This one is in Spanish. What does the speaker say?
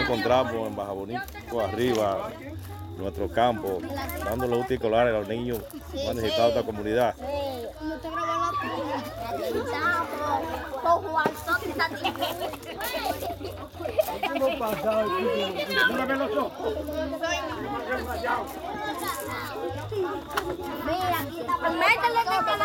encontramos en Baja Bonito, arriba, en nuestro campo, dando los útiles escolares a los niños más necesitados de esta comunidad. Métele que